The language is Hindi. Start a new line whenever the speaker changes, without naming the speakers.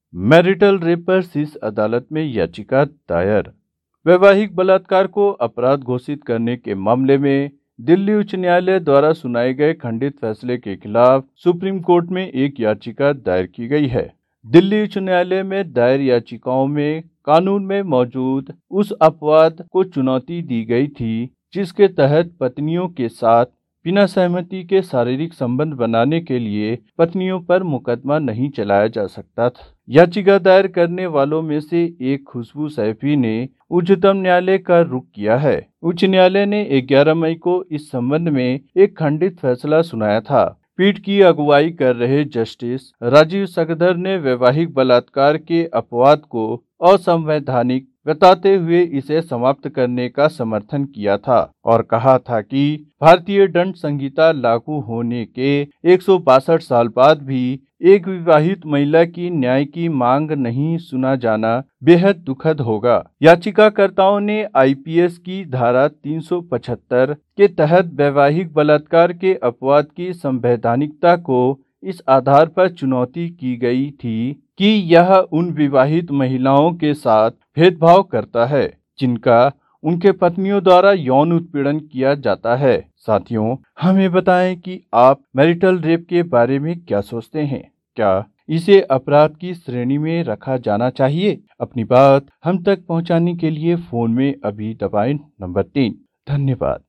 मैरिटल रेप पर शीर्ष अदालत में याचिका दायर। वैवाहिक बलात्कार को अपराध घोषित करने के मामले में दिल्ली उच्च न्यायालय द्वारा सुनाए गए खंडित फैसले के खिलाफ सुप्रीम कोर्ट में एक याचिका दायर की गई है। दिल्ली उच्च न्यायालय में दायर याचिकाओं में कानून में मौजूद उस अपवाद को चुनौती दी गई थी जिसके तहत पत्नियों के साथ बिना सहमति के शारीरिक संबंध बनाने के लिए पत्नियों पर मुकदमा नहीं चलाया जा सकता था। याचिका दायर करने वालों में से एक खुशबू सैफी ने उच्चतम न्यायालय का रुख किया है। उच्च न्यायालय ने 11 मई को इस संबंध में एक खंडित फैसला सुनाया था। पीठ की अगुवाई कर रहे जस्टिस राजीव सकदर ने वैवाहिक बलात्कार के अपवाद को असंवैधानिक बताते हुए इसे समाप्त करने का समर्थन किया था और कहा था कि भारतीय दंड संहिता लागू होने के 162 साल बाद भी एक विवाहित महिला की न्याय की मांग नहीं सुना जाना बेहद दुखद होगा। याचिकाकर्ताओं ने आईपीसी की धारा 375 के तहत वैवाहिक बलात्कार के अपवाद की संवैधानिकता को इस आधार पर चुनौती की गई थी कि यह उन विवाहित महिलाओं के साथ भेदभाव करता है जिनका उनके पत्नियों द्वारा यौन उत्पीड़न किया जाता है। साथियों, हमें बताएं कि आप मैरिटल रेप के बारे में क्या सोचते हैं। क्या इसे अपराध की श्रेणी में रखा जाना चाहिए? अपनी बात हम तक पहुंचाने के लिए फोन में अभी दबाएं नंबर 3। धन्यवाद।